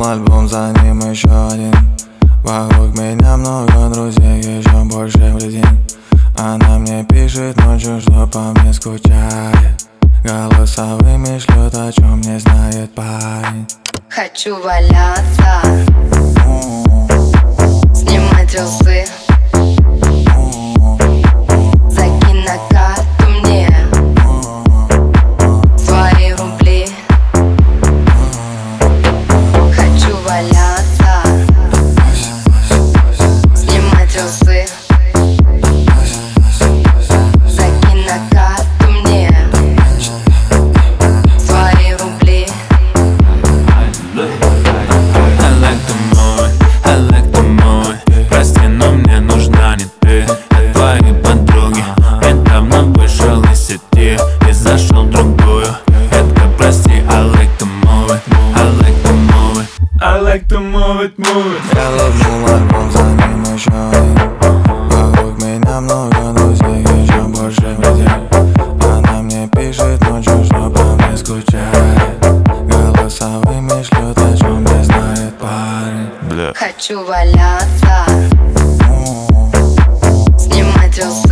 альбом, за ним еще один. Вокруг меня много друзей, еще больше в день. Она мне пишет ночью, что по мне скучает. Голосовыми шлет, о чем не знает парень. Хочу валяться, снимать трусы. Закинь на карту мне свои рубли. Хочу валяться, снимать трусы. Закинь на карту мне свои рубли. I like the movie. Прости, но мне нужна не ты, а твои подруги. Я давно вышел из сети и зашел в другую. Детка, прости, I like the movie. I like the movie. I like to move it, move it. Я ловлю альбом, за ним еще один. Вокруг меня много друзей, еще больше в день. Она мне пишет ночью, что по мне скучает. Голосовыми шлет, о чем не знает парень. Бля. Хочу валяться, снимать трусы.